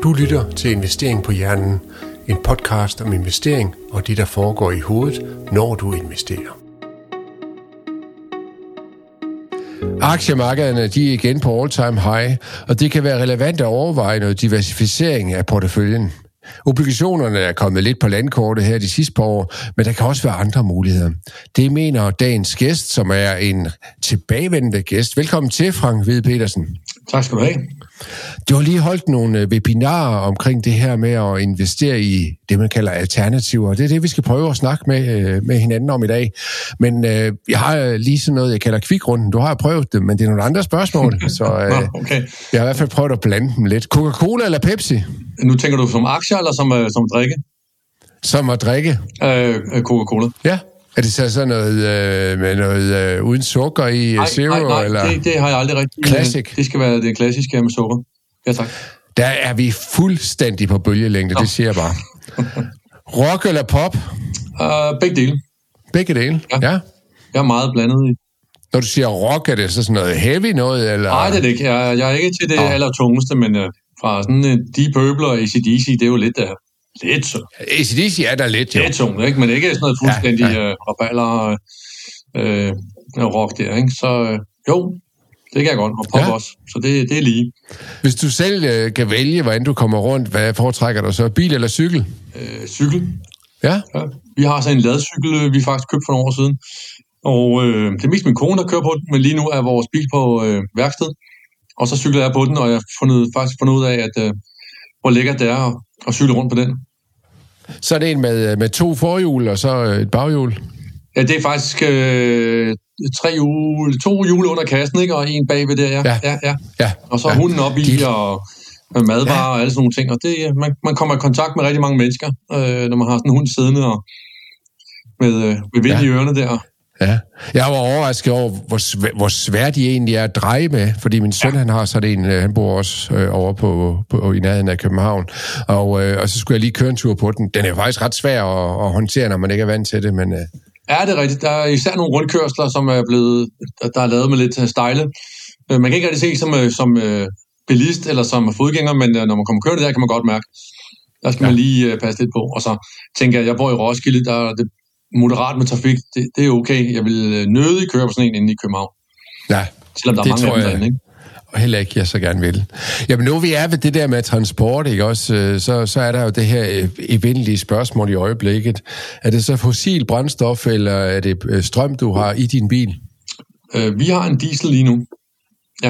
Du lytter til Investering på Hjernen, en podcast om investering og det, der foregår i hovedet, når du investerer. Aktiemarkederne de er igen på all-time high, og det kan være relevant at overveje noget diversificering af porteføljen. Obligationerne er kommet lidt på landkortet her de sidste par år, men der kan også være andre muligheder. Det mener dagens gæst, som er en tilbagevendende gæst. Velkommen til, Frank Hvide Petersen. Tak skal du have. Du har lige holdt nogle webinarer omkring det her med at investere i det, man kalder alternativer. Det er det, vi skal prøve at snakke med hinanden om i dag. Men jeg har lige sådan noget, jeg kalder kvikrunden. Du har prøvet det, men det er nogle andre spørgsmål. Så okay. Jeg har i hvert fald prøvet at blande dem lidt. Coca-Cola eller Pepsi? Nu tænker du som aktier eller som drikke? Som at drikke. Coca-Cola. Ja. Er det så sådan noget med noget uden sukker i zero? Nej, eller? Det har jeg aldrig rigtig. Classic. Det skal være det klassiske med sukker. Ja, tak. Der er vi fuldstændig på bølgelængde, det siger jeg bare. Rock eller pop? Begge dele. Begge dele, ja. Jeg er meget blandet i. Når du siger rock, er det så sådan noget heavy noget? Eller? Nej, det er det ikke. Jeg er ikke til det allertungeste, men fra sådan Deep Purple og AC/DC, det er jo lidt så. AC/DC er der lidt, jo. Lidt tungt, ikke? Men ikke sådan noget fuldstændig raballer rock der, ikke? Så jo, det kan jeg godt, og pop også. Så det er lige. Hvis du selv kan vælge, hvordan du kommer rundt, hvad foretrækker du så? Bil eller cykel? Cykel. Ja? Vi har så en ladcykel, vi faktisk købte for nogle år siden. Og det er mest min kone, der kører på den, men lige nu er vores bil på værksted. Og så cykler jeg på den, og jeg har faktisk fundet ud af, at hvor lækkert det er at cykle rundt på den. Så er det en med 2 forhjul og så et baghjul? Ja, det er faktisk 2 hjul under kassen, ikke? Og en bagved der, ja. Og så hunden op i, og madvarer og alle sådan nogle ting. Og det, man kommer i kontakt med rigtig mange mennesker, når man har sådan en hund siddende og med vind i ørerne der. Ja, jeg var overrasket over, hvor svært de egentlig er at dreje med, fordi min søn, han har sådan en, han bor også over på i nærheden af København, og så skulle jeg lige køre en tur på den. Den er jo faktisk ret svær at håndtere, når man ikke er vant til det, men... Ja, det er rigtigt. Der er især nogle rundkørsler, som der er lavet med lidt stejle. Man kan ikke rigtig se som bilist eller som fodgænger, men når man kommer kørende der, kan man godt mærke. Der skal man lige passe lidt på. Og så tænker jeg bor i Roskilde, der er det moderat med trafik. Det er okay. Jeg vil nødig køre på sådan en inde i København. Ja, selvom der er mange af dem derinde, ikke? Og heller ikke, jeg så gerne vil. Jamen nu vi er ved det der med transport, ikke også, så er der jo det her evindelige spørgsmål i øjeblikket. Er det så fossil brændstof, eller er det strøm, du har i din bil? Vi har en diesel lige nu. Ja.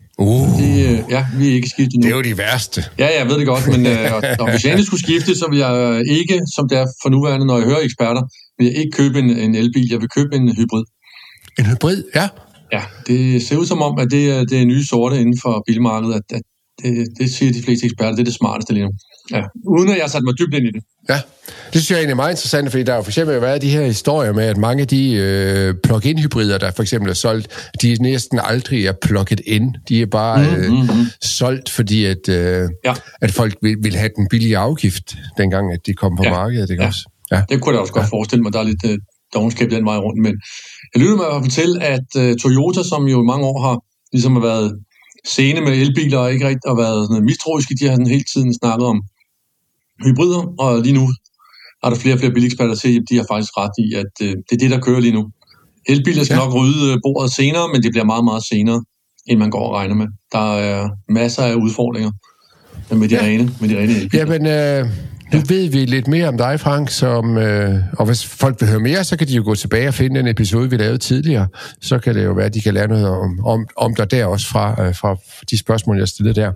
Vi er ikke skiftet nu. Det er jo de værste. Ja, jeg ved det godt, men og hvis jeg endelig skulle skifte, så vil jeg ikke, som det er for nuværende, når jeg hører eksperter, vil jeg ikke købe en elbil. Jeg vil købe en hybrid. En hybrid, ja. Ja, det ser ud som om, at det er nye sorte inden for bilmarkedet, at det siger de fleste eksperter, det er det smarteste lige nu. Ja, uden at jeg har sat mig dybt ind i det. Ja, det synes jeg egentlig er meget interessant, fordi der har for eksempel været de her historier med, at mange af de plug-in hybrider, der for eksempel er solgt, de næsten aldrig er plug-it in. De er bare solgt, fordi at folk vil have den billige afgift, dengang at de kom på markedet. Ikke også? Ja. Det kunne jeg også godt forestille mig, der er lidt dovenskab den vej rundt, men jeg lytter mig at fortælle, at Toyota, som jo i mange år har ligesom været sene med elbiler og ikke rigtig har været mistroiske, de har hele tiden snakket om hybrider, og lige nu er der flere og flere bileksperter til, at de har faktisk ret i, at det er det, der kører lige nu. Elbiler skal nok rydde bordet senere, men det bliver meget, meget senere, end man går og regner med. Der er masser af udfordringer med de rene elbiler. Jamen, nu ved vi lidt mere om dig, Frank, og hvis folk vil høre mere, så kan de jo gå tilbage og finde den episode, vi lavede tidligere. Så kan det jo være, at de kan lære noget om dig der også fra de spørgsmål, jeg stillede der.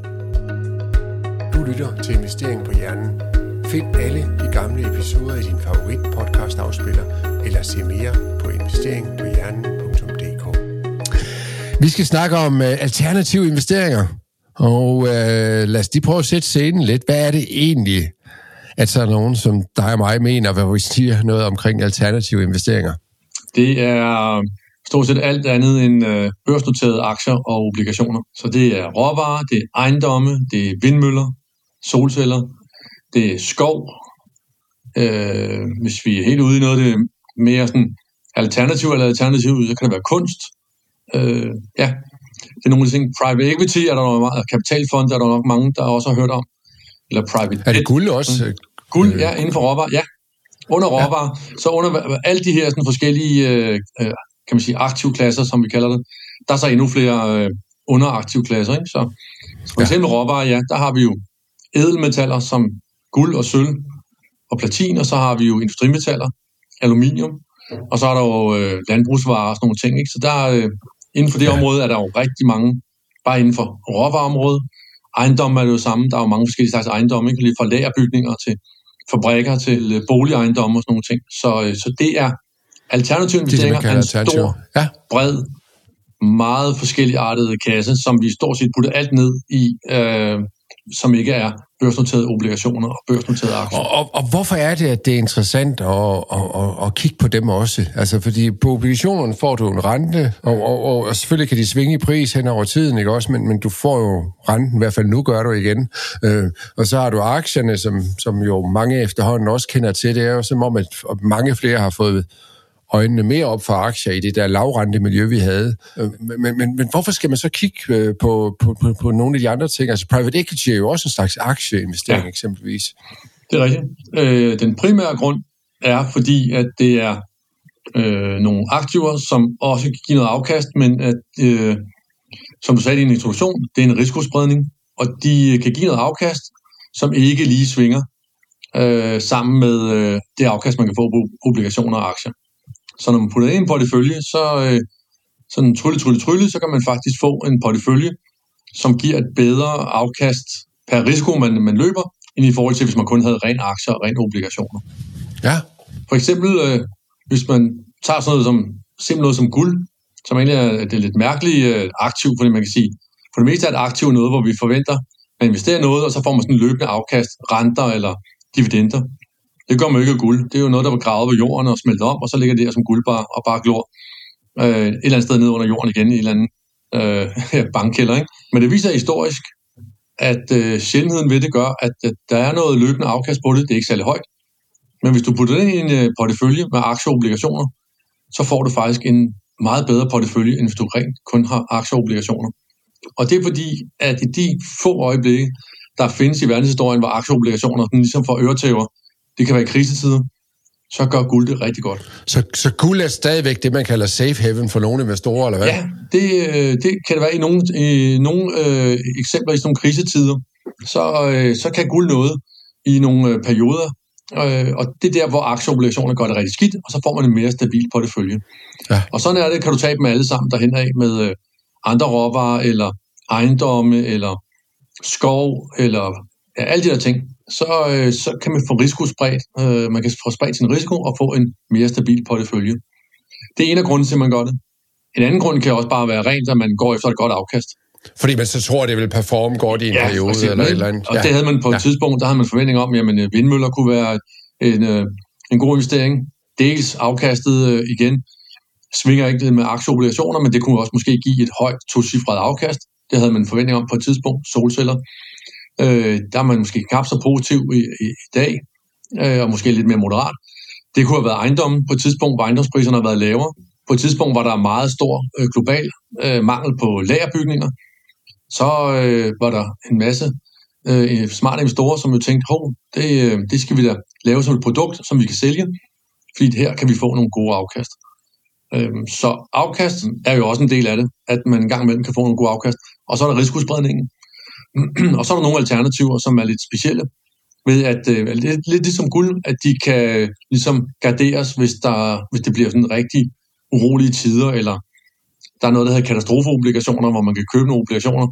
Du lytter til Investering på Hjernen. Find alle de gamle episoder i din favorit podcast afspiller, eller se mere på investeringpohjernen.dk. Vi skal snakke om alternative investeringer, og lad os lige prøve at sætte scenen lidt. Hvad er det egentlig, at så er nogen som dig og mig mener, hvad vi siger noget omkring alternative investeringer? Det er stort set alt andet end børsnoterede aktier og obligationer. Så det er råvarer, det er ejendomme, det er vindmøller, solceller, det er skov. Hvis vi er helt ude i noget, det er mere sådan alternativ, så kan det være kunst. Det er nogle af de ting. Private equity er der nok, kapitalfond er der nok mange, der også har hørt om. eller private. Er det guld også? Guld, ja, inden for råvarer, ja. Under råvarer, så under alle de her sådan, forskellige kan man sige, aktivklasser, som vi kalder det, der er så endnu flere underaktivklasser. Ikke? Så for eksempel råvarer, ja, der har vi jo ædelmetaller som guld og sølv og platin, og så har vi jo industrimetaller, aluminium, og så er der jo landbrugsvarer og sådan nogle ting. Ikke? Så der inden for det område er der jo rigtig mange, bare inden for råvareområdet. Ejendomme er det jo samme, der er jo mange forskellige slags ejendomme, ikke? Lige fra lagerbygninger til fabrikker til boligejendomme og sådan nogle ting. Så det er alternative investeringer af en stor, bred, meget forskelligartede kasse, som vi stort set putter alt ned i, som ikke er børsnoterede obligationer og børsnoterede aktier. Og hvorfor er det, at det er interessant at kigge på dem også? Altså, fordi på obligationerne får du en rente, og selvfølgelig kan de svinge i pris hen over tiden, ikke også? Men du får jo renten, i hvert fald nu gør du igen. Og så har du aktierne, som jo mange efterhånden også kender til. Det er jo som om, at mange flere har fået øjnene mere op for aktier i det der lavrente miljø, vi havde. Men hvorfor skal man så kigge på nogle af de andre ting? Altså private equity er jo også en slags aktieinvestering, eksempelvis. Det er rigtigt. Den primære grund er, fordi at det er nogle aktiver, som også kan give noget afkast, men at, som du sagde i din introduktion, det er en risikospredning, og de kan give noget afkast, som ikke lige svinger sammen med det afkast, man kan få på obligationer og aktier. Så når man putter ind i en portefølje, så sådan trylle, så kan man faktisk få en portefølje, som giver et bedre afkast per risiko, man løber, end i forhold til, hvis man kun havde ren aktier og ren obligationer. Ja. For eksempel, hvis man tager sådan noget simpelthen noget som guld, som egentlig er det lidt mærkeligt aktiv, fordi man kan sige, for det meste er et aktiv noget, hvor vi forventer, at investere noget, og så får man sådan en løbende afkast, renter eller dividender. Det gør man ikke af guld. Det er jo noget, der var gravet på jorden og smeltet om, og så ligger det der som guldbar og bare glor et eller andet sted ned under jorden igen i en eller anden bankkælder. Ikke? Men det viser historisk, at sjældenheden ved det gør, at der er noget løbende afkast på det. Det er ikke særlig højt. Men hvis du putter det ind i en portefølje med aktier og obligationer, så får du faktisk en meget bedre portefølje, end hvis du rent kun har aktier og obligationer. Og det er fordi, at i de få øjeblikke, der findes i verdenshistorien, hvor aktier og obligationer ligesom får øretæver, det kan være i krisetider, så gør guld det rigtig godt. Så guld er stadigvæk det, man kalder safe haven for nogle investorer, eller hvad? Ja, det kan det være i nogle eksempler i sådan nogle krisetider. Så kan guld noget i nogle perioder, og det er der, hvor aktieobligationer gør det rigtig skidt, og så får man en mere stabil portefølje. Ja. Og sådan er det, kan du tage dem alle sammen derhen af med andre råvarer, eller ejendomme, eller skov, eller alle de der ting. Så kan man få risikospredt. Man kan få spredt sin risiko og få en mere stabil portefølje. Det er en af grunden til, at man gør det. En anden grund kan også bare være rent, at man går efter et godt afkast. Fordi man så tror, at det vil performe godt i en periode eller et eller andet. Og det havde man på et tidspunkt, der havde man forventning om, at vindmøller kunne være en god investering. Dels afkastet igen svinger ikke med aktieobligationer, men det kunne også måske give et højt tocifret afkast. Det havde man forventning om på et tidspunkt. Solceller. Der er man måske knap så positiv i dag, og måske lidt mere moderat. Det kunne have været ejendommen på et tidspunkt, hvor ejendomspriserne har været lavere. På et tidspunkt, hvor der er meget stor global mangel på lagerbygninger, så var der en masse smarte investorer, som jo tænkte, det skal vi da lave som et produkt, som vi kan sælge, fordi her kan vi få nogle gode afkast. Så afkast er jo også en del af det, at man en gang imellem kan få nogle gode afkast. Og så er der risikospredningen. Og så er der nogle alternativer, som er lidt specielle, ved at lidt ligesom guld, at de kan ligesom garderes, hvis det bliver sådan rigtig urolige tider, eller der er noget, der hedder katastrofeobligationer, hvor man kan købe nogle obligationer,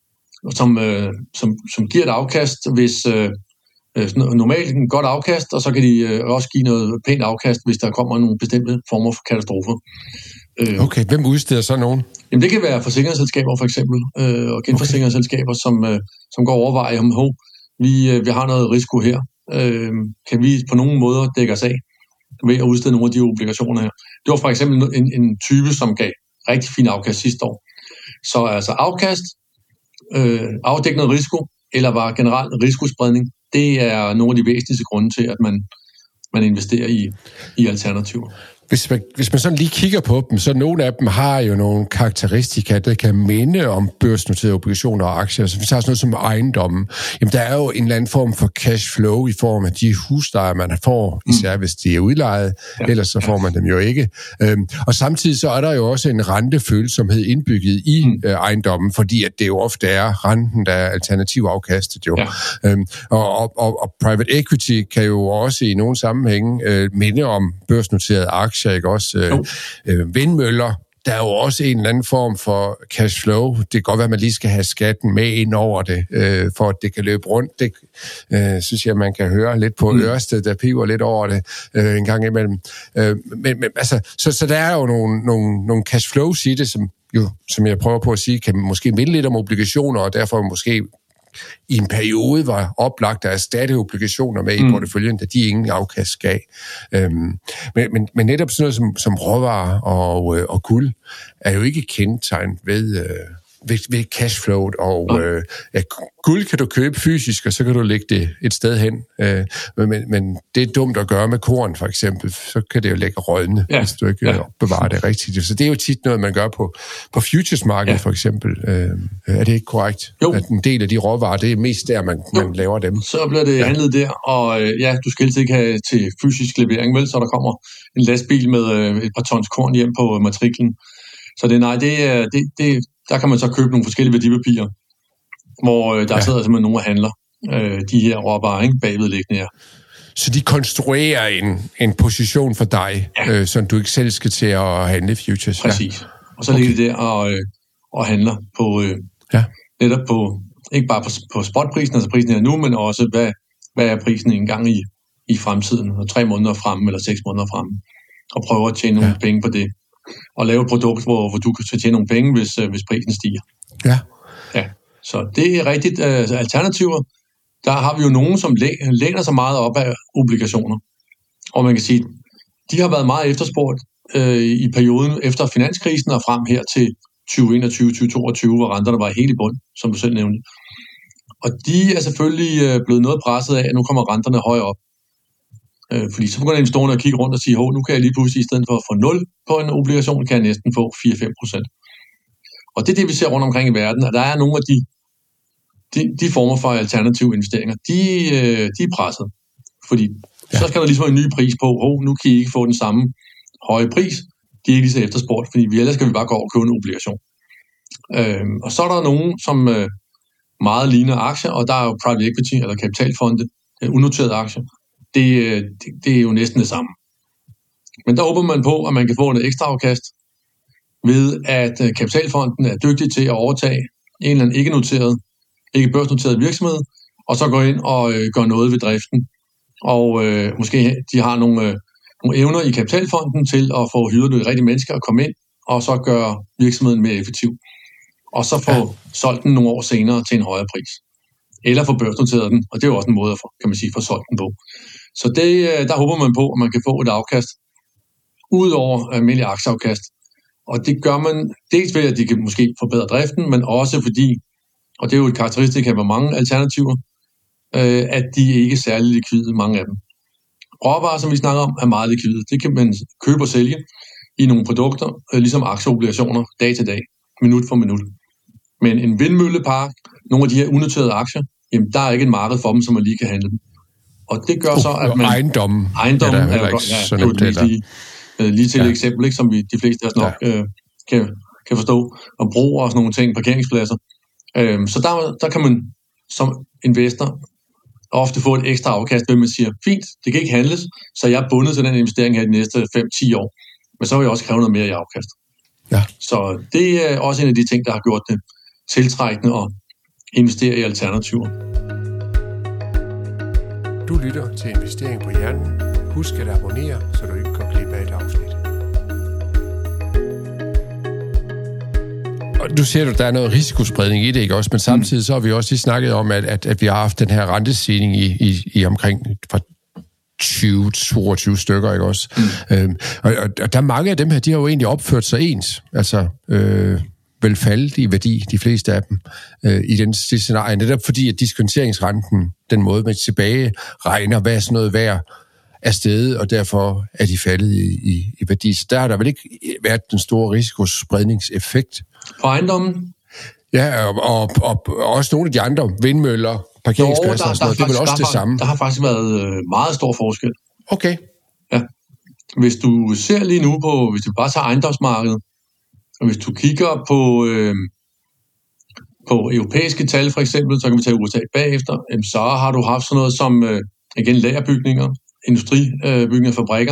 som giver et afkast, hvis normalt en godt afkast, og så kan de også give noget pænt afkast, hvis der kommer nogle bestemte former for katastrofer. Okay, hvem udsteder så nogen? Jamen det kan være forsikringsselskaber for eksempel, og genforsikringsselskaber, som går overveje om, vi har noget risiko her. Kan vi på nogen måder dække os af ved at udstede nogle af de obligationer her? Det var for eksempel en type, som gav rigtig fin afkast sidste år. Så altså afkast, afdække noget risiko, eller var generelt risikospredning, det er nogle af de væsentligste grunde til, at man investerer i alternativer. Hvis man sådan lige kigger på dem, så nogle af dem har jo nogle karakteristika, der kan minde om børsnoterede obligationer og aktier. Så vi tager sådan noget som ejendommen. Jamen, der er jo en eller anden form for cash flow i form af de huslejer, man får, især hvis de er udlejet, ellers så får man dem jo ikke. Og samtidig så er der jo også en rentefølsomhed indbygget i ejendommen, fordi at det jo ofte er renten, der er alternativ afkastet jo. Ja. Og private equity kan jo også i nogle sammenhænge minde om børsnoterede aktier, ikke også? Vindmøller, der er jo også en eller anden form for cash flow. Det kan godt være, at man lige skal have skatten med ind over det, for at det kan løbe rundt. Det synes jeg, man kan høre lidt på Ørsted, der piver lidt over det en gang imellem. Men altså, så der er jo nogle cash flows i det, som jeg prøver på at sige, kan måske minde lidt om obligationer, og derfor måske i en periode var oplagt, der er stadig obligationer med i porteføljen, da de ingen afkast gav. Men netop sådan noget som råvarer og guld er jo ikke kendetegnet ved cashflowet, og guld kan du købe fysisk, og så kan du lægge det et sted hen. Men det er dumt at gøre med korn, for eksempel. Så kan det jo lægge rådne, hvis du ikke bevarer det rigtigt. Så det er jo tit noget, man gør på futures-markedet, for eksempel. Er det ikke korrekt? Jo. At en del af de råvarer, det er mest der, man laver dem. Så bliver det handlet der, og du skal helst ikke have til fysisk levering, vel? Så der kommer en lastbil med et par tons korn hjem på matriklen. Så der kan man så købe nogle forskellige værdipapirer, hvor der sidder simpelthen nogle og handler de her råvarer, ikke, bagvedliggende her. Så de konstruerer en position for dig, som du ikke selv skal til at handle futures? Præcis. Og så ligger de der og handler på, netop på, ikke bare på spotprisen, altså prisen her nu, men også, hvad er prisen engang i fremtiden, 3 måneder fremme eller 6 måneder fremme, og prøver at tjene nogle penge på det. Og lave et produkt, hvor du kan tjene nogle penge, hvis prisen stiger. Ja. Så det er rigtigt. Alternativer, der har vi jo nogen, som læner sig meget op af obligationer. Og man kan sige, de har været meget efterspurgt i perioden efter finanskrisen og frem her til 2021-2022, hvor renterne var helt i bund, som du selv nævnte. Og de er selvfølgelig blevet noget presset af, at nu kommer renterne højere op. Fordi så begynder investorerne at kigge rundt og sige, nu kan jeg lige pludselig, i stedet for at få 0 på en obligation, kan jeg næsten få 4-5%. Og det er det, vi ser rundt omkring i verden, at der er nogle af de former for alternative investeringer, de er presset. Fordi så skal der ligesom en ny pris på, nu kan I ikke få den samme høje pris, de er ikke lige så efterspurgt, fordi ellers skal vi bare gå over og købe en obligation. Og så er der nogen, som meget ligner aktier, og der er jo private equity eller kapitalfonde, unoterede aktier. Det er jo næsten det samme. Men der håber man på, at man kan få et ekstra afkast ved, at kapitalfonden er dygtig til at overtage en eller anden ikke børsnoteret virksomhed, og så gå ind og gøre noget ved driften. Og måske de har nogle evner i kapitalfonden til at få hyret nogle rigtige mennesker at komme ind, og så gøre virksomheden mere effektiv. Og så få solgt den nogle år senere til en højere pris. Eller få børsnoteret den, og det er jo også en måde at få solgt den på. Så der håber man på, at man kan få et afkast ud over almindelig aktieafkast. Og det gør man dels ved, at de kan måske forbedre driften, men også fordi, og det er jo et karakteristik af mange alternativer, at de ikke er særlig likvide, mange af dem. Råvarer, som vi snakker om, er meget likvide. Det kan man købe og sælge i nogle produkter, ligesom aktieobligationer, dag til dag, minut for minut. Men en vindmøllepark, nogle af de her unoterede aktier, jamen der er ikke et marked for dem, som man lige kan handle dem. Og det gør så, at man... Ejendommen er jo godt, lige til et eksempel, ikke, som de fleste af os nok kan forstå, og bruge og sådan nogle ting, parkeringspladser. Så der kan man som investor ofte få et ekstra afkast, hvor man siger, fint, det kan ikke handles, så jeg er bundet til den investering her de næste 5-10 år. Men så vil jeg også kræve noget mere i afkast. Ja. Så det er også en af de ting, der har gjort det tiltrækkende at investere i alternativer. Du lytter til Investering på Hjernen. Husk at abonnere, så du ikke går glip af et afsnit. Og du ser, at der er noget risikospredning i det, ikke også? Men samtidig så har vi også lige snakket om, at vi har haft den her rentestigning i omkring fra 20-22 stykker, ikke også? Og der er mange af dem her, de har jo egentlig opført sig ens. Altså... vel faldet i værdi, de fleste af dem, i den scenarie. Netop fordi, at diskonteringsrenten, den måde man tilbage regner, hvad er sådan noget værd, er steget, og derfor er de faldet i værdi. Så der har der vel ikke været den store risikospredningseffekt. På ejendommen? Ja, og også nogle af de andre vindmøller, parkeringspladser og sådan noget, det er vel også det samme? Der har faktisk været meget stor forskel. Okay. Ja. Hvis du ser lige nu på, hvis du bare tager ejendomsmarkedet, og hvis du kigger på europæiske tal for eksempel, så kan vi tage USA bagefter, så har du haft sådan noget som, igen, lagerbygninger, industribygninger, fabrikker,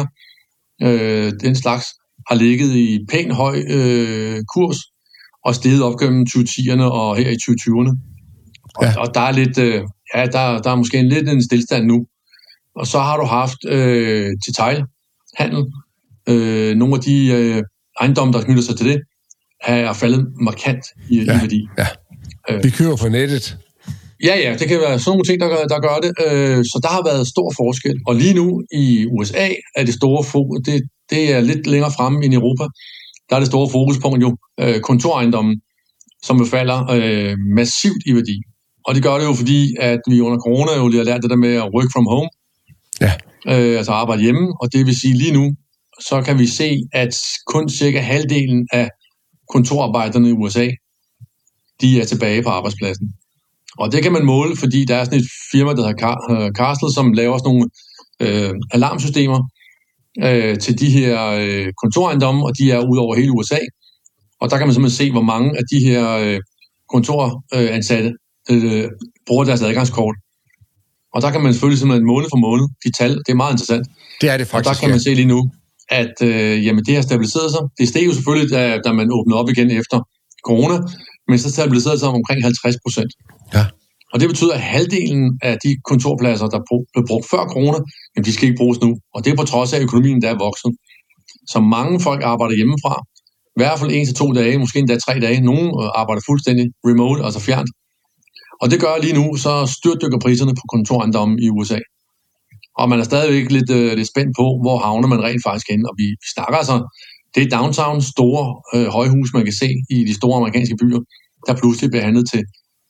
den slags, har ligget i pæn høj kurs, og steget op gennem 2010'erne og her i 2020'erne. Ja. Og der er lidt, der er måske lidt en stillstand nu. Og så har du haft detailhandel. Nogle af de ejendomme, der knytter sig til det, er faldet markant i værdi. Ja. Vi køber på nettet. Ja, det kan være sådan nogle ting, der gør det. Så der har været stor forskel. Og lige nu i USA er det store fokus, det er lidt længere fremme end i Europa. Der er det store fokuspunkt jo kontorejendommen, som jo falder massivt i værdi. Og det gør det jo, fordi at vi under corona jo lige har lært det der med at work from home. Ja. Altså arbejde hjemme. Og det vil sige lige nu, så kan vi se, at kun cirka halvdelen af kontorarbejderne i USA, de er tilbage på arbejdspladsen. Og det kan man måle, fordi der er sådan et firma, der hedder Castle, som laver sådan nogle alarmsystemer til de her kontorejendomme, og de er ud over hele USA. Og der kan man simpelthen se, hvor mange af de her kontoransatte bruger deres adgangskort. Og der kan man selvfølgelig simpelthen måned for måned, de tal, det er meget interessant. Det er det faktisk. Og der kan man se lige nu, at jamen, det har stabiliseret sig. Det steg jo selvfølgelig, da man åbnede op igen efter corona, men så stabiliserede sig omkring 50%. Ja. Og det betyder, at halvdelen af de kontorpladser, der blev brugt før corona, jamen, de skal ikke bruges nu. Og det er på trods af, at økonomien der er vokset. Så mange folk arbejder hjemmefra. I hvert fald 1 til 2 dage, måske endda 3 dage. Nogle arbejder fuldstændig remote, altså fjernt. Og det gør lige nu, så styrtdykker priserne på kontorejendomme i USA. Og man er stadigvæk lidt spændt på, hvor havner man rent faktisk hen. Og vi snakker altså, det er downtown store højhus, man kan se i de store amerikanske byer, der pludselig bliver handlet til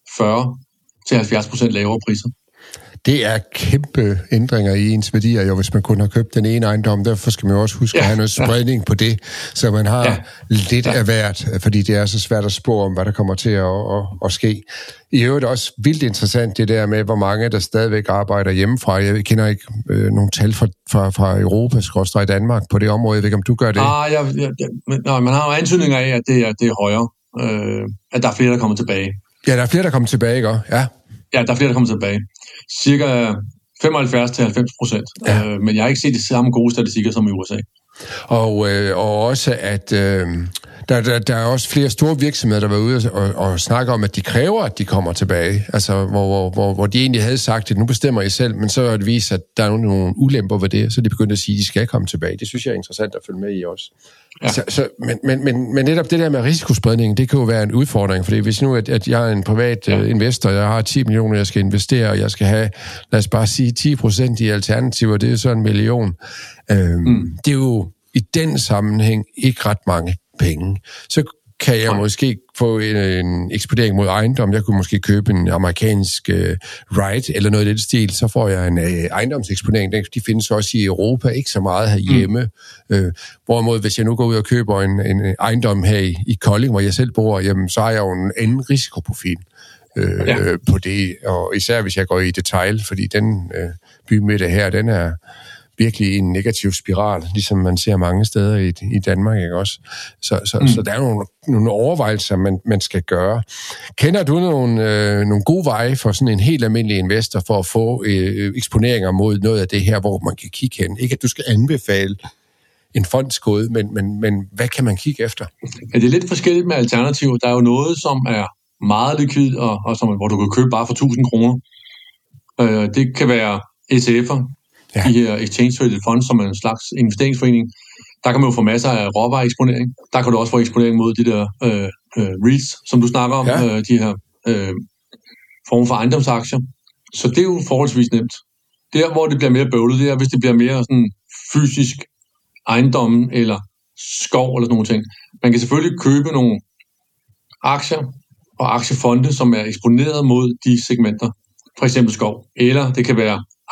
40-70% lavere priser. Det er kæmpe ændringer i ens værdier, jo, hvis man kun har købt den ene ejendom. Derfor skal man jo også huske at have noget spredning på det, så man har lidt af hvert, fordi det er så svært at spå om, hvad der kommer til at ske. I øvrigt også vildt interessant det der med, hvor mange der stadigvæk arbejder hjemmefra. Jeg kender ikke nogle tal fra Europa, skråstreg i Danmark på det område. Jeg ved ikke, om du gør det? Man har jo antydninger af, at det er højere. At der er flere, der kommer tilbage. Ja, der er flere, der kommer tilbage, ikke? Ja, der er flere, der kommer tilbage. Cirka 75-90%. Ja. Men jeg har ikke set de samme gode statistikker som i USA. Og også, at der er også flere store virksomheder, der var ude og snakke om, at de kræver, at de kommer tilbage. Altså, hvor de egentlig havde sagt, at nu bestemmer I selv, men så har det vist, at der er nogle ulemper ved det, så de begyndte at sige, at de skal komme tilbage. Det synes jeg er interessant at følge med i også. Ja. Men netop det der med risikospredning, det kan jo være en udfordring, fordi hvis nu, at jeg er en privat investor, jeg har 10 millioner, jeg skal investere, og jeg skal have, lad os bare sige, 10% i alternativer, det er så 1 million. Det er jo i den sammenhæng ikke ret mange penge. Så kan jeg måske få en eksponering mod ejendom. Jeg kunne måske købe en amerikansk REIT eller noget i den stil, så får jeg en ejendomseksponering. De findes også i Europa, ikke så meget herhjemme. Hvorimod, hvis jeg nu går ud og køber en ejendom her i Kolding, hvor jeg selv bor, jamen, så har jeg jo en anden risikoprofil på det. Og især hvis jeg går i detail, fordi den bymidte her, den er virkelig en negativ spiral, ligesom man ser mange steder i Danmark, ikke også? Så der er nogle overvejelser, man skal gøre. Kender du nogle gode veje for sådan en helt almindelig investor for at få eksponeringer mod noget af det her, hvor man kan kigge hen? Ikke at du skal anbefale en fondskode, men hvad kan man kigge efter? Ja, det er lidt forskelligt med alternativer. Der er jo noget, som er meget likvid, og som, hvor du kan købe bare for 1.000 kroner. Det kan være ETF'er, de her Exchange Traded Funds, som er en slags investeringsforening. Der kan man jo få masser af råvareeksponering. Der kan du også få eksponering mod de der REITs, som du snakker om, de her former for ejendomsaktier. Så det er jo forholdsvis nemt. Der, hvor det bliver mere bøvlet, det er, hvis det bliver mere sådan fysisk ejendom eller skov eller sådan nogle ting. Man kan selvfølgelig købe nogle aktier og aktiefonde, som er eksponeret mod de segmenter. For eksempel skov. Eller det kan være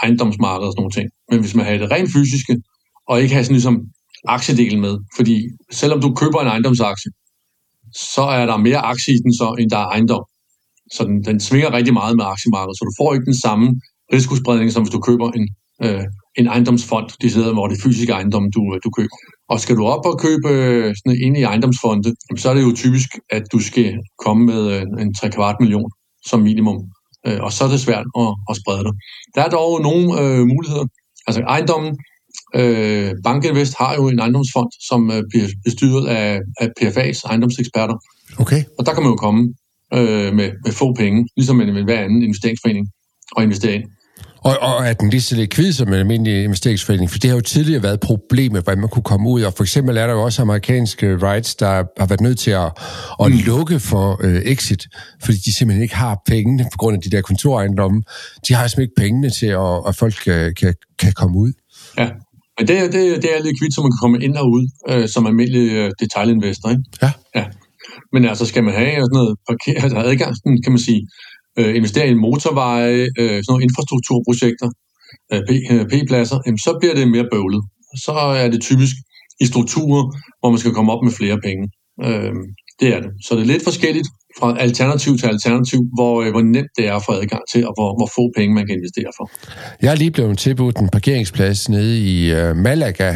ejendomsmarked og sådan nogle ting. Men hvis man har det rent fysiske, og ikke har sådan ligesom aktiedelen med, fordi selvom du køber en ejendomsaktie, så er der mere aktie i den, end der er ejendom. Så den svinger rigtig meget med aktiemarkedet, så du får ikke den samme risikospredning, som hvis du køber en ejendomsfond, de steder, hvor det er fysiske ejendom, du køber. Og skal du op og købe sådan ind i ejendomsfonde, så er det jo typisk, at du skal komme med en 3,25 million som minimum. Og så er det svært at sprede det. Der er dog nogle muligheder. Altså ejendommen, Bankinvest har jo en ejendomsfond, som bliver bestyret af PFA's ejendomseksperter. Okay. Og der kan man jo komme med få penge, ligesom med hver anden investeringsforening, og investere ind. Og er den lige så likvid som en almindelig investeringsforening? For det har jo tidligere været problemet, hvordan man kunne komme ud. Og for eksempel er der jo også amerikanske REITs, der har været nødt til at lukke for exit, fordi de simpelthen ikke har pengene på grund af de der kontorejendomme. De har simpelthen ikke pengene til, at folk kan komme ud. Ja, men det er likvid, så man kan komme ind og ud som almindelig detailinvestor, ikke? Ja. Men altså, skal man have sådan noget adgang, kan man sige, investere i motorveje, sådan nogle infrastrukturprojekter, P-pladser, så bliver det mere bøvlet. Så er det typisk i strukturer, hvor man skal komme op med flere penge. Det er det. Så det er lidt forskelligt fra alternativ til alternativ, hvor nemt det er at få adgang til, og hvor få penge man kan investere for. Jeg er lige blevet tilbudt en parkeringsplads nede i Malaga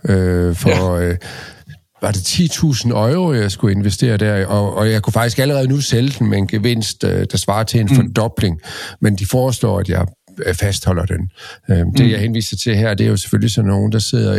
var det 10.000 euro, jeg skulle investere der, og jeg kunne faktisk allerede nu sælge den med en gevinst, der svarer til en fordobling, men de foreslår, at jeg fastholder den. Det, jeg henviser til her, det er jo selvfølgelig sådan nogen, der sidder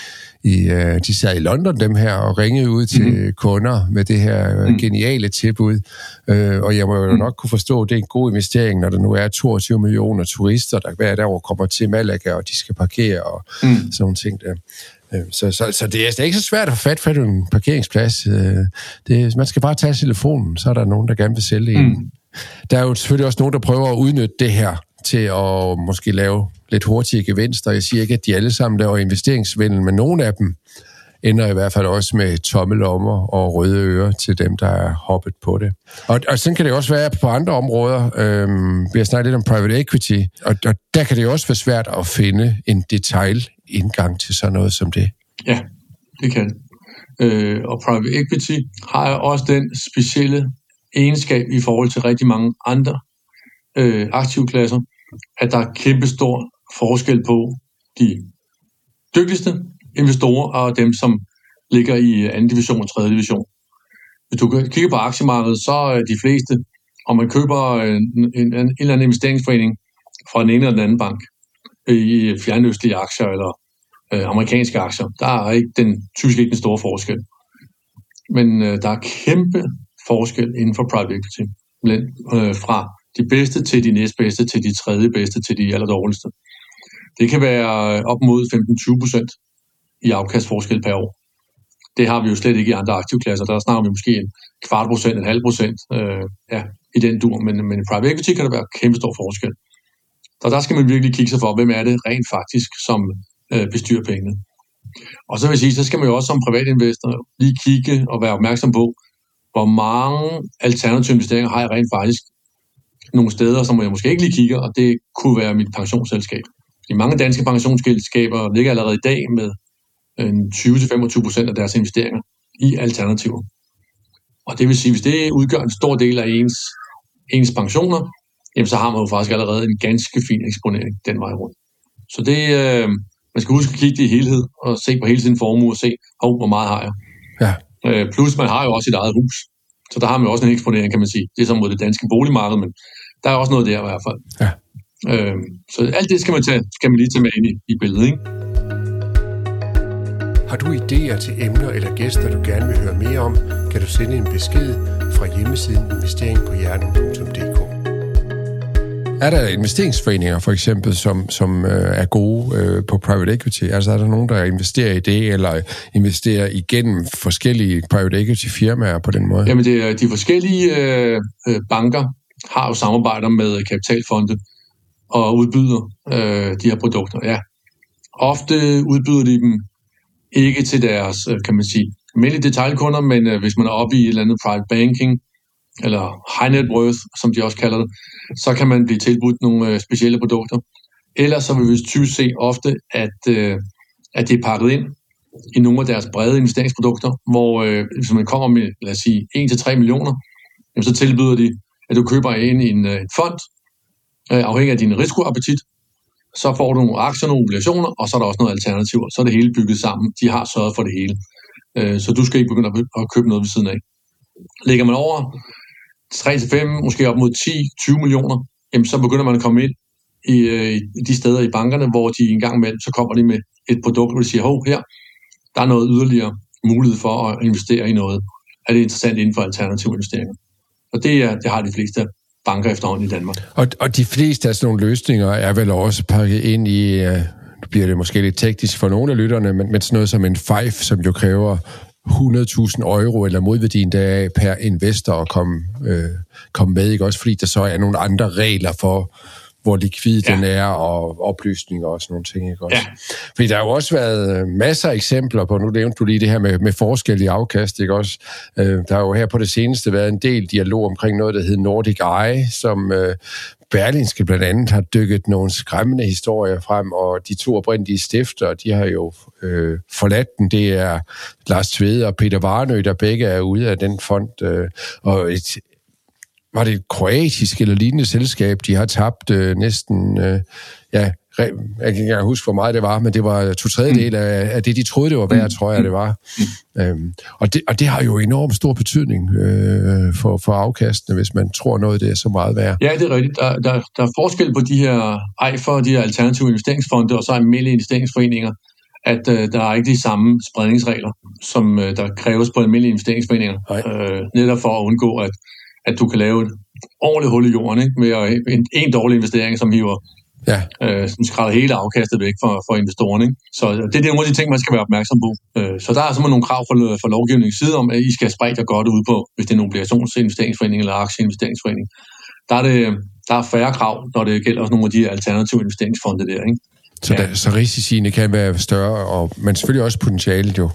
de sidder i London, dem her, og ringer ud til kunder med det her geniale tilbud, og jeg må jo nok kunne forstå, at det er en god investering, når der nu er 22 millioner turister, der hver år kommer til Malaga, og de skal parkere, og sådan nogle ting der. Så det er ikke så svært at få fat for en parkeringsplads. Man skal bare tage telefonen, så er der nogen, der gerne vil sælge en. Der er jo selvfølgelig også nogen, der prøver at udnytte det her til at måske lave lidt hurtige gevinster. Jeg siger ikke, at de alle sammen laver investeringssvindel, men nogle af dem ender i hvert fald også med tomme lommer og røde ører til dem, der er hoppet på det. Og sådan kan det også være på andre områder. Vi har snakket lidt om private equity, og der kan det også være svært at finde en detailindgang til sådan noget som det. Ja, det kan det. Og private equity har også den specielle egenskab i forhold til rigtig mange andre aktivklasser, at der er kæmpestor forskel på de dygtigste investorer og dem, som ligger i 2. division og 3. division. Hvis du kigger på aktiemarkedet, så er de fleste, om man køber en eller anden investeringsforening fra den ene eller den anden bank i fjernøstlige aktier eller amerikanske aktier, der er typisk ikke den store forskel. Men der er kæmpe forskel inden for private equity, fra de bedste til de næstbedste, til de tredje bedste, til de allerdårligste. Det kan være op mod 15-20% i afkastforskel per år. Det har vi jo slet ikke i andre aktivklasser. Der snakker vi måske 0,25%, 0,5% i den dur, men i private equity kan der være kæmpe stor forskel. Og der skal man virkelig kigge sig for, hvem er det rent faktisk, som bestyrer pengene. Og så vil jeg sige, så skal man jo også som privatinvestor lige kigge og være opmærksom på, hvor mange alternative investeringer har jeg rent faktisk nogle steder, som jeg måske ikke lige kigger, og det kunne være mit pensionsselskab. De mange danske pensionsselskaber ligger allerede i dag med 20-25% af deres investeringer i alternativer. Og det vil sige, hvis det udgør en stor del af ens pensioner, jamen så har man jo faktisk allerede en ganske fin eksponering den vej rundt. Så det, man skal huske at kigge det i helhed, og se på hele sin formue og se, hvor meget har jeg. Ja. Plus man har jo også sit eget hus, så der har man jo også en eksponering, kan man sige. Det er som mod det danske boligmarked, men der er også noget der i hvert fald. Ja. Så alt det skal man lige tage med ind i billedet, ikke? Har du idéer til emner eller gæster, du gerne vil høre mere om, kan du sende en besked fra hjemmesiden investeringpohjernen.dk. Er der investeringsforeninger for eksempel, som er gode på private equity? Altså er der nogen, der investerer i det, eller investerer igennem forskellige private equity firmaer på den måde? Jamen det er de forskellige banker har jo samarbejder med kapitalfonde og udbyder de her produkter. Ja. Ofte udbyder de dem ikke til deres, kan man sige, almindelige detailkunder, men hvis man er oppe i et eller andet private banking, eller high net worth, som de også kalder det, så kan man blive tilbudt nogle specielle produkter. Ellers så vil vi typisk se ofte, at det er pakket ind i nogle af deres brede investeringsprodukter, hvor hvis man kommer med, lad os sige, 1-3 millioner, så tilbyder de, at du køber ind i en fond, afhængig af din risikoappetit, så får du nogle aktier, nogle obligationer, og så er der også nogle alternativer. Så er det hele bygget sammen. De har sørget for det hele. Så du skal ikke begynde at købe noget ved siden af. Lægger man over 3-5, måske op mod 10-20 millioner, jamen så begynder man at komme ind i de steder i bankerne, hvor de en gang imellem, så kommer de med et produkt, hvor de siger, her, der er noget yderligere mulighed for at investere i noget. Er det interessant inden for alternative investeringer? Og det har de fleste banker efterhånden i Danmark. Og de fleste af sådan nogle løsninger er vel også pakket ind i, nu bliver det måske lidt teknisk for nogle af lytterne, men sådan noget som en FIFE, som jo kræver 100.000 euro eller modværdien deraf per investor at komme med, ikke også? Fordi der så er nogle andre regler for, hvor likvid den er, og oplysninger og sådan nogle ting, ikke også? Ja. Fordi der har jo også været masser af eksempler på, nu nævnte du lige det her med forskellige afkast, ikke også? Der har jo her på det seneste været en del dialog omkring noget, der hed Nordic Eye, som Berlingske blandt andet har dykket nogle skræmmende historier frem, og de to oprindelige stiftere, de har jo forladt den. Det er Lars Tvede og Peter Varnø, der begge er ude af den fond, og var det et kroatisk eller lignende selskab, de har tabt næsten, jeg kan ikke engang huske, hvor meget det var, men det var 2/3 af det, de troede, det var værd, tror jeg, det var. Og det har jo enormt stor betydning for afkastene, hvis man tror noget, det er så meget værd. Ja, det er rigtigt. Der er forskel på de her EIF'er, de her alternative investeringsfonde, og så almindelige investeringsforeninger, at der er ikke de samme spredningsregler, som der kræves på almindelige investeringsforeninger. Netop for at undgå, at du kan lave et ordentligt hul i jorden, ikke? Med en dårlig investering, som hiver som skræller hele afkastet væk for investorerne. Ikke? Så det er nogle af de ting, man skal være opmærksom på. Så der er simpelthen nogle krav for lovgivningens side om, at I skal sprede jer godt ud på, hvis det er en obligationsinvesteringsforening eller aktieinvesteringsforening. Der er færre krav, når det gælder også nogle af de alternative investeringsfonde der, ikke? Så risiciene kan være større, men selvfølgelig også potentialet jo.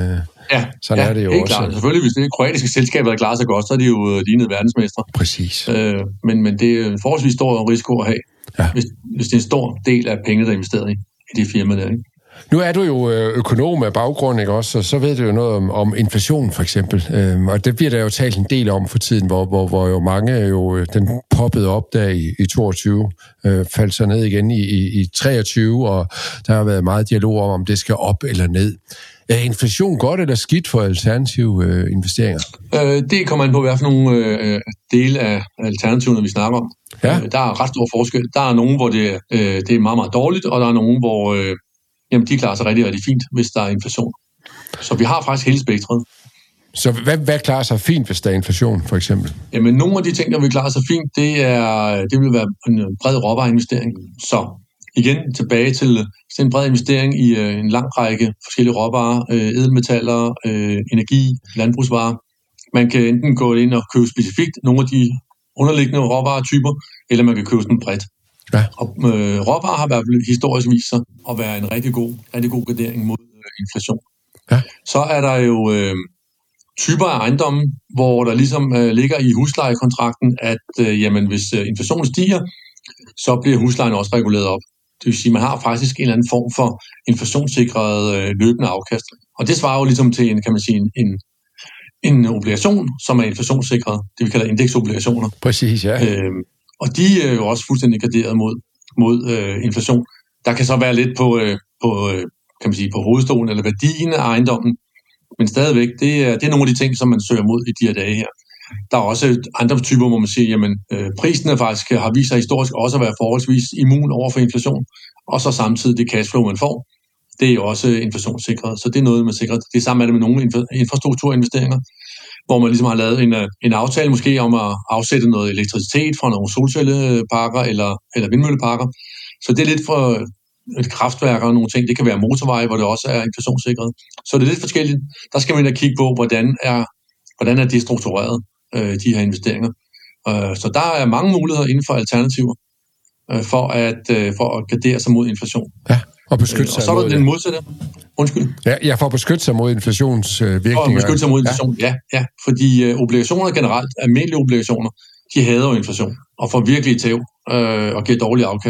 Sådan er det jo helt også. Klart. Selvfølgelig, hvis det er kroatiske selskaber, der klarer sig godt, så er de jo lignende verdensmestre. Præcis. Men det er en forholdsvis stor risiko at have, hvis det er en stor del af penge, der er investeret i de firmaer der, ikke? Nu er du jo økonom af baggrund, ikke også? Og så ved du jo noget om inflation, for eksempel. Og det bliver der jo talt en del om for tiden, hvor jo mange den poppede op der i 22, faldt så ned igen i 23, og der har været meget dialog om det skal op eller ned. Er inflation godt eller skidt for alternative investeringer? Det kommer an på, hvad for nogle dele af alternativerne, vi snakker om. Ja. Der er ret stor forskel. Der er nogen, hvor det er meget, meget dårligt, og der er nogen, hvor de klarer sig rigtig, rigtig fint, hvis der er inflation. Så vi har faktisk hele spektret. Så hvad klarer sig fint, hvis der er inflation, for eksempel? Jamen, nogle af de ting, der vil klare sig fint, det vil være en bred råvareinvestering. Så igen, tilbage til en bred investering i en lang række forskellige råvarer, ædelmetaller, energi, landbrugsvarer. Man kan enten gå ind og købe specifikt nogle af de underliggende råvaretyper, eller man kan købe sådan bredt. Ja. Og råvarer har i hvert fald historisk vist sig at være en rigtig god gradering mod inflation. Ja. Så er der jo typer af ejendomme, hvor der ligesom ligger i huslejekontrakten, at hvis inflationen stiger, så bliver huslejen også reguleret op. Det vil sige, at man har faktisk en eller anden form for inflationssikret løbende afkast. Og det svarer jo ligesom til en obligation, som er inflationssikret. Det vi kalder indeksobligationer. Præcis, ja. Og de er jo også fuldstændig graderet mod inflation. Der kan så være lidt på hovedstolen eller værdien af ejendommen, men stadigvæk, det er nogle af de ting, som man søger mod i de her dage her. Der er også andre typer, hvor man siger, prisen er faktisk har vist sig historisk også at være forholdsvis immun over for inflation, og så samtidig det cashflow, man får, det er jo også inflationssikret. Så det er noget, man sikrer. Det samme er det med nogle infrastrukturinvesteringer, hvor man ligesom har lavet en aftale måske om at afsætte noget elektricitet fra nogle solcelleparker eller vindmølleparker. Så det er lidt for et kraftværker og nogle ting. Det kan være motorveje, hvor det også er inflationssikret. Så det er lidt forskelligt. Der skal man da kigge på, hvordan er det struktureret, de her investeringer. Så der er mange muligheder inden for alternativer for at gardere sig mod inflation. Ja, og beskytte sig og så er der den modsatte. Undskyld. Ja, for at beskytte sig mod inflationsvirkninger. For at beskytte sig mod inflation, ja. Fordi obligationer generelt, almindelige obligationer, de hader jo inflation og får virkelig tæv og giver dårlig afkast.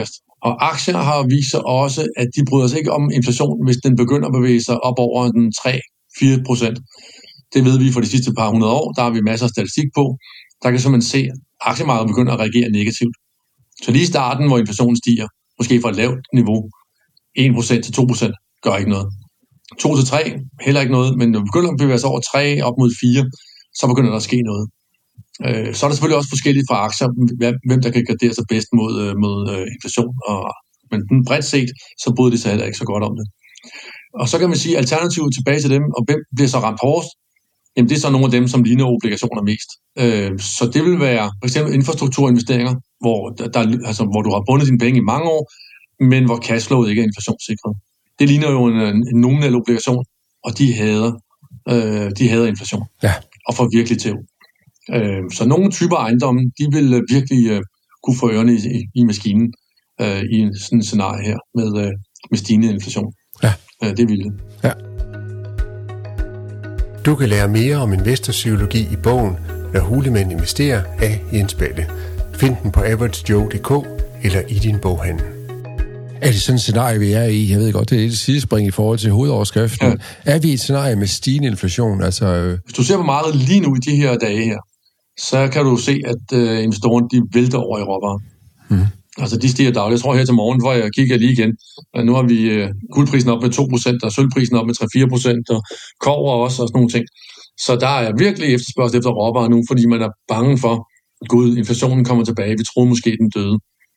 Og aktier har vist sig også, at de bryder sig ikke om inflationen, hvis den begynder at bevæge sig op over den 3-4%. Det ved vi for de sidste par 100 år. Der har vi masser af statistik på. Der kan simpelthen se, at aktiemarkedet begynder at reagere negativt. Så lige i starten, hvor inflationen stiger, måske fra et lavt niveau, 1% til 2% gør ikke noget. 2-3 heller ikke noget, men når vi begynder at bevæge sig over 3 op mod 4, så begynder der at ske noget. Så er der selvfølgelig også forskelligt fra aktier, hvem der kan gardere sig bedst mod inflation. Men bredt set, så bryder de sig heller ikke så godt om det. Og så kan man sige, alternativet tilbage til dem, og hvem bliver så ramt hårdest? Jamen det er så nogle af dem, som ligner obligationer mest. Så det vil være for eksempel infrastrukturinvesteringer, hvor du har bundet dine penge i mange år, men hvor cashflowet ikke er inflationssikret. Det ligner jo en nominel obligation, og de hader inflation. Ja. Og får virkelig tæv. Så nogle typer ejendomme, de vil virkelig kunne få ørerne i maskinen i sådan et scenarie her med stigende inflation. Ja. Det vil det. Ja. Du kan lære mere om investorpsykologi i bogen Når hulemænd investerer af Jens Balle. Find den på averagejoe.dk eller i din boghandel. Er det sådan et scenarie, vi er i? Jeg ved godt, det er et sidespring i forhold til hovedoverskriften. Ja. Er vi i et scenarie med stigende inflation? Hvis du ser på markedet lige nu i de her dage her, så kan du se, at investorerne de vælter over i råvarer. Altså de stiger dagligt. Jeg tror her til morgen, hvor jeg kigger lige igen. Nu har vi guldprisen op med 2%, og sølvprisen op med 3-4%, og kobber også, og sådan nogle ting. Så der er virkelig efterspørgsel efter råvarer nu, fordi man er bange for, gud, inflationen kommer tilbage. Vi troede måske, den døde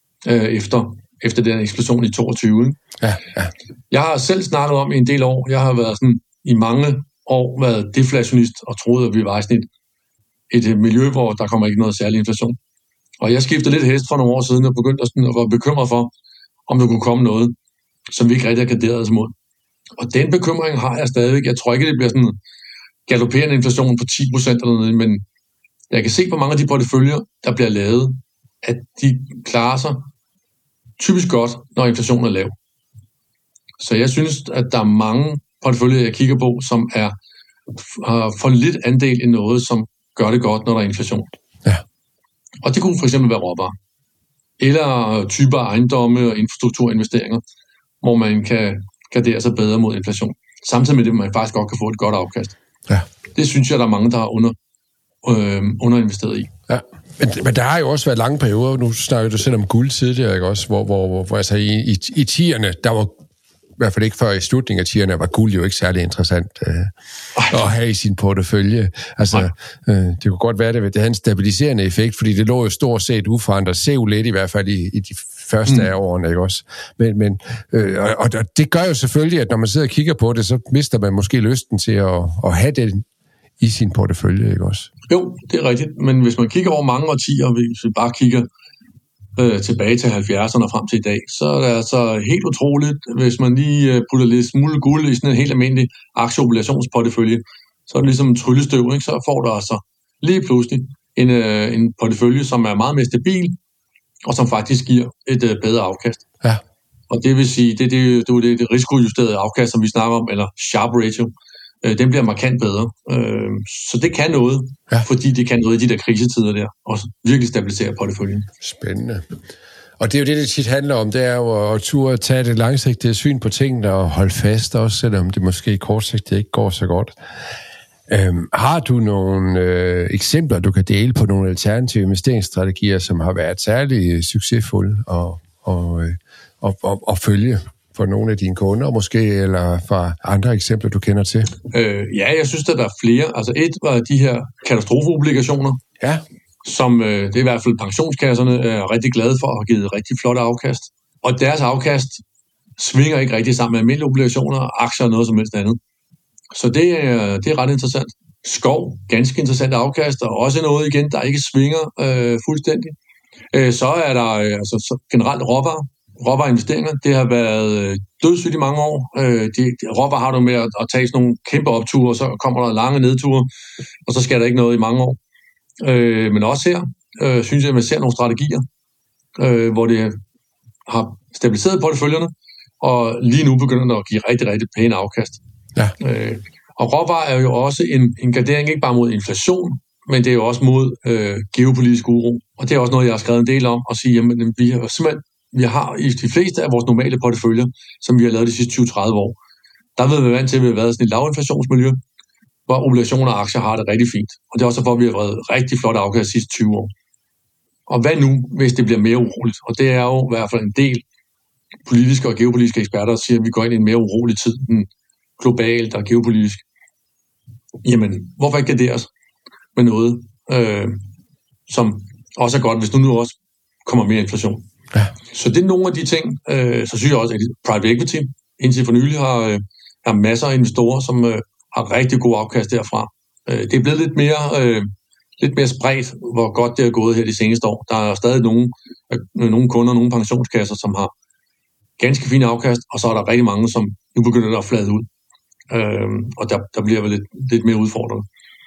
efter den eksplosion i 22. Ja. Jeg har selv snakket om i en del år. Jeg har været sådan i mange år været deflationist og troede, at vi var i et miljø, hvor der kommer ikke noget særlig inflation. Og jeg skiftede lidt hest for nogle år siden og begyndte at være bekymret for, om der kunne komme noget, som vi ikke rigtig har garderet os mod. Og den bekymring har jeg stadigvæk. Jeg tror ikke, det bliver sådan en galopperende inflation på 10% eller noget, men jeg kan se på mange af de porteføljer, der bliver lavet, at de klarer sig typisk godt, når inflationen er lav. Så jeg synes, at der er mange porteføljer, jeg kigger på, som har for lidt andel i noget, som gør det godt, når der er inflation. Ja. Og det kunne for eksempel være råvarer. Eller typer af ejendomme og infrastrukturinvesteringer, hvor man kan gardere sig bedre mod inflation. Samtidig med det, man faktisk godt kan få et godt afkast. Ja. Det synes jeg, der er mange, der har underinvesteret i. Ja. Men der har jo også været lange perioder, nu snakker du selv om guld tidligere, ikke også, hvor altså i 10'erne, der var i hvert fald ikke før i slutningen af 10'erne, var guld jo ikke særlig interessant at have i sin portefølje. Altså, det kunne godt være, det havde en stabiliserende effekt, fordi det lå jo stort set uforandret, ser jo lidt i hvert fald i de første af årene, ikke også? Og det gør jo selvfølgelig, at når man sidder og kigger på det, så mister man måske lysten til at have det i sin portefølje, ikke også? Jo, det er rigtigt, men hvis man kigger over mange årtier, hvis vi bare kigger tilbage til 70'erne og frem til i dag, så er det altså helt utroligt, hvis man lige putter lidt smule guld i sådan en helt almindelig aktieobligationsportefølje, så er det ligesom en tryllestøv, ikke? Så får du altså lige pludselig en portefølje, som er meget mere stabil, og som faktisk giver et bedre afkast. Ja. Og det vil sige, det risikojusterede afkast, som vi snakker om, eller Sharpe ratio, den bliver markant bedre. Så det kan noget, fordi det kan noget i de der krisetider der, og virkelig stabilisere porteføljen. Spændende. Og det er jo det tit handler om, det er jo at turde tage det langsigtede syn på tingene og holde fast, også selvom det måske kortsigtet ikke går så godt. Har du nogle eksempler, du kan dele på nogle alternative investeringsstrategier, som har været særlig succesfulde og følge for nogle af dine kunder, måske, eller fra andre eksempler, du kender til? Ja, jeg synes, at der er flere. Altså et var de her katastrofeobligationer, som det er i hvert fald pensionskasserne er rigtig glade for og har givet rigtig flot afkast. Og deres afkast svinger ikke rigtig sammen med almindelige obligationer, aktier og noget som helst andet. Så det er ret interessant. Skov, ganske interessant afkast, og også noget igen, der ikke svinger fuldstændig. Så er der generelt råvareinvesteringer. Det har været dødssygt i mange år. Råvarer har du med at tage sådan nogle kæmpe opture, og så kommer der lange nedture, og så sker der ikke noget i mange år. Men også her, synes jeg, at man ser nogle strategier, hvor det har stabiliseret porteføljerne, og lige nu begynder det at give rigtig, rigtig pæne afkast. Ja. Og råvarer er jo også en gardering ikke bare mod inflation, men det er jo også mod geopolitisk uro. Og det er også noget, jeg har skrevet en del om, og sige, jamen vi har i de fleste af vores normale porteføljer, som vi har lavet de sidste 20-30 år, der vil vi være vant til, at vi har været sådan et lavinflationsmiljø, hvor obligationer og aktier har det rigtig fint. Og det er også derfor, vi har været rigtig flot afkast de sidste 20 år. Og hvad nu, hvis det bliver mere uroligt? Og det er jo i hvert fald en del politiske og geopolitiske eksperter, der siger, at vi går ind i en mere urolig tid, globalt og geopolitisk. Jamen, hvorfor ikke garderes med noget, som også er godt, hvis nu også kommer mere inflation? Ja. Så det er nogle af de ting. Så synes jeg også, at private equity indtil for nylig har masser af investorer, som har rigtig god afkast derfra. Det er blevet lidt mere spredt, hvor godt det er gået her de seneste år. Der er stadig nogle kunder, nogle pensionskasser, som har ganske fine afkast, og så er der rigtig mange, som nu begynder at flade ud. Og der bliver vel lidt mere udfordrende.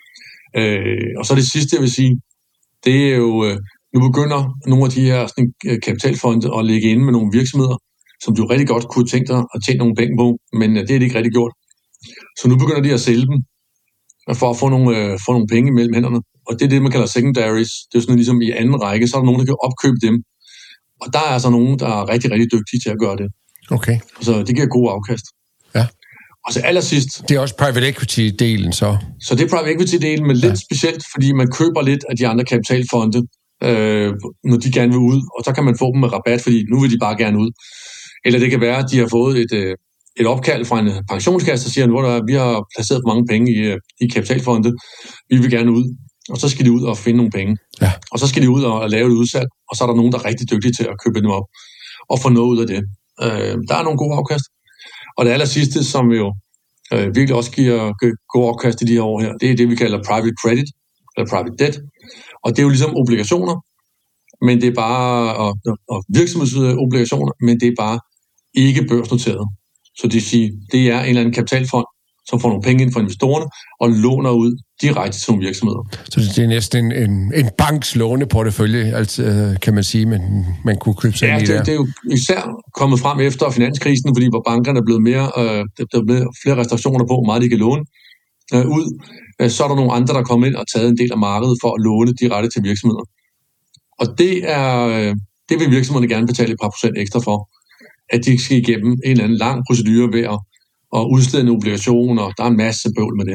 Og så det sidste, jeg vil sige, det er jo, nu begynder nogle af de her kapitalfonde at ligge inde med nogle virksomheder, som du rigtig godt kunne tænke dig at tjene nogle penge på, men det er det ikke rigtig gjort. Så nu begynder de at sælge dem, for at få nogle penge mellem hænderne. Og det er det, man kalder secondaries. Det er jo sådan ligesom i anden række, så er der nogen, der kan opkøbe dem. Og der er altså nogen, der er rigtig, rigtig dygtige til at gøre det. Okay. Så det giver god afkast. Ja. Og så allersidst... Det er også private equity-delen så? Så det er private equity-delen, men lidt specielt, fordi man køber lidt af de andre kapitalfonde, når de gerne vil ud, og så kan man få dem med rabat, fordi nu vil de bare gerne ud. Eller det kan være, at de har fået et opkald fra en pensionskasse, der siger, at vi har placeret for mange penge i kapitalfonde, vi vil gerne ud. Og så skal de ud og finde nogle penge. Ja. Og så skal de ud og lave et udsalg, og så er der nogen, der er rigtig dygtige til at købe dem op og få noget ud af det. Der er nogle gode afkast. Og det aller sidste, som jo virkelig også giver gode afkast i de her år her, det er det, vi kalder private credit, eller private debt. Og det er jo ligesom obligationer, men det er bare og virksomhedsobligationer, men det er bare ikke børsnoteret. Så det vil sige, det er en eller anden kapitalfond, som får nogle penge ind fra investorerne og låner ud direkte til nogle virksomheder. Så det er næsten en banks låneportefølje, altså, kan man sige, men man kunne købe sig ind i det. Det er jo især kommet frem efter finanskrisen, fordi hvor bankerne er blevet der er blevet flere restriktioner på, hvor meget de kan låne ud. Så er der nogle andre, der er kommet ind og taget en del af markedet for at låne direkte til virksomheder. Og det vil virksomhederne gerne betale et par procent ekstra for, at de skal igennem en eller anden lang procedure ved at udstede en obligation, og der er en masse bøvl med det.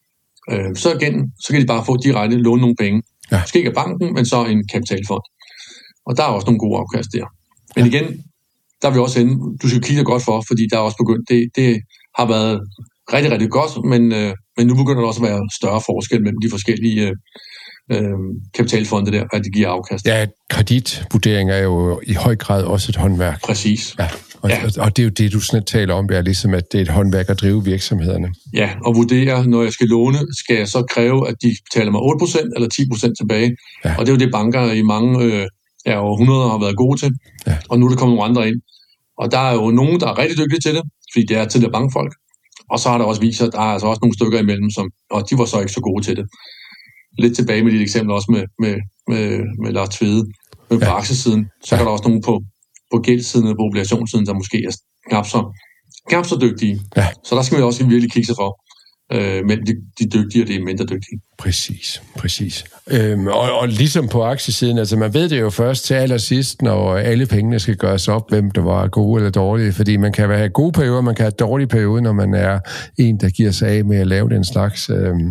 Så kan de bare få direkte låne nogle penge. Ja. Måske ikke af banken, men så en kapitalfond. Og der er også nogle gode afkast der. Men igen, der er vi også inde, du skal kigge godt for, fordi der er også begyndt, det har været rigtig, rigtig godt, men nu begynder der også at være større forskel mellem de forskellige kapitalfonde der, at det giver afkast. Ja, kreditvurdering er jo i høj grad også et håndværk. Præcis. Ja. Og det er jo det, du sådan taler om, det er ligesom, at det er et håndværk at drive virksomhederne. Ja, og vurdere, når jeg skal låne, skal jeg så kræve, at de betaler mig 8% eller 10% tilbage. Ja. Og det er jo det, banker i mange århundreder har været gode til. Ja. Og nu er der kommet nogle andre ind. Og der er jo nogen, der er rigtig dygtige til det, fordi det er tidligere bankfolk. Og så har der også vist, at der er altså også nogle stykker imellem, og de var så ikke så gode til det. Lidt tilbage med dit eksempel også med Lars Tvede, på aktiesiden. Så er der også nogen på gældssiden og på obligationssiden, der måske er knap så dygtige. Ja. Så der skal vi også virkelig kigge sig for, mellem de dygtige og de mindre dygtige. Præcis. Og ligesom på aktiesiden, altså man ved det jo først til allersidst, når alle pengene skal gøres op, hvem der var gode eller dårlige, fordi man kan have gode perioder, man kan have dårlige perioder, når man er en, der giver sig af med at lave den slags,